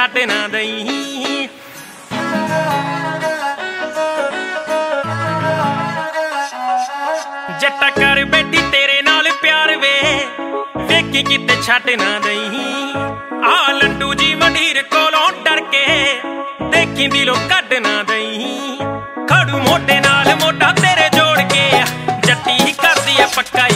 ਛੱਡ ਨਾ ਦਈ। ਜੱਟਾ ਕਰ ਬੈਠੀ ਤੇਰੇ ਨਾਲ ਪਿਆਰ ਵੇ, ਵੇਖੀ ਕਿਤੇ ਛੱਡ ਨਾ ਦਈ। ਆ ਲੰਡੂ ਜੀ ਮੰਡੀਰ ਕੋਲੋਂ ਡਰ ਕੇ, ਦੇਖੀ ਦਿਲੋਂ ਕੱਢ ਨਾ ਦਈ। ਖੜੂ ਮੋਢੇ ਨਾਲ ਮੋਢਾ ਤੇਰੇ ਜੋੜ ਕੇ, ਜੱਟੀ ਹੀ ਕਰਦੀ ਐ ਪੱਕਾ